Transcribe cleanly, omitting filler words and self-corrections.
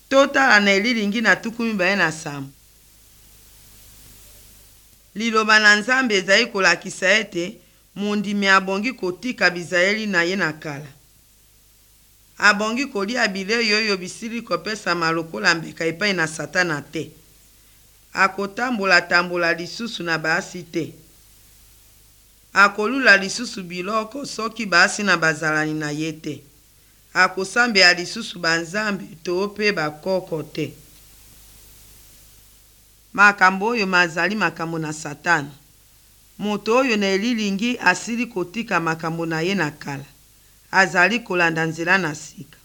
totala na elilingi na 27. Liloba na Nzambe ezali kolakisa ete mundimi abongi kotika Bizaleli na ye na kala. Abongi kolia bilei oyo bisili kopesama lokola mbeka epai na Satana te. Akotambola lisusu na baasi te. Akolula lisusu biloko soki baasi na bazalani na ye te. Akosambela lisusu banzambe to pe bakoko te. Makambo oyo mazali makambo na Satana. Moto oyo na elilingi asili kotika makambo na ye na kala. Azali kolanda nzela na sika.